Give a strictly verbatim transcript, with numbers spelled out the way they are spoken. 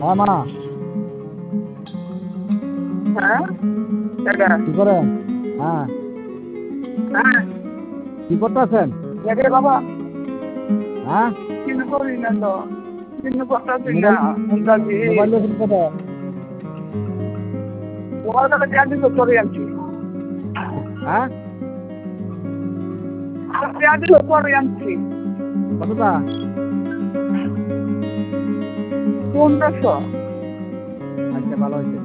হ্যাঁ মা। হ্যাঁ কি করেন? হ্যাঁ হ্যাঁ কি করতেছেন? রে বাবা হ্যাঁ কিছু করি না তো কিছু করতেছি না মোবাইল মুন্দাজি মোবাইল দেখেন কত? তোমার কাছে ক্যান্ডি তো করে আনছি হ্যাঁ ক্যান্ডি তো করে আনছি কতটা? পনেরোশো আচ্ছা ভালো হয়েছে।